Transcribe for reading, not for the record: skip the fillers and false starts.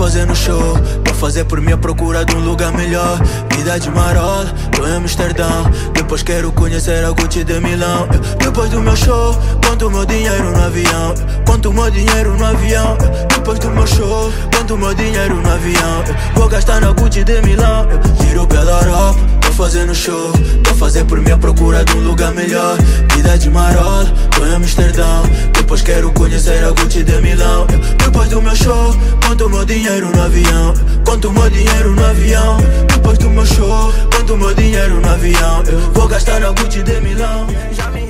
fazendo show, pra fazer por mim a procura de um lugar melhor. Vida de marola, tô em Amsterdão. Depois quero conhecer a Gucci de Milão. Depois do meu show, conto o meu dinheiro no avião. Conto o meu dinheiro no avião. Depois do meu show, conto o meu dinheiro no avião. Vou gastar na Gucci de Milão. Giro pela Europa, tô fazendo show, pra fazer por mim a procura de um lugar melhor. Vida de marola, tô em Amsterdão. Depois quero conhecer a Gucci de Milão. Depois do meu show, conto o meu dinheiro no avião. Conto o meu dinheiro no avião. Depois do meu show, conto o meu dinheiro no avião. Vou gastar na Gucci de Milão. Já me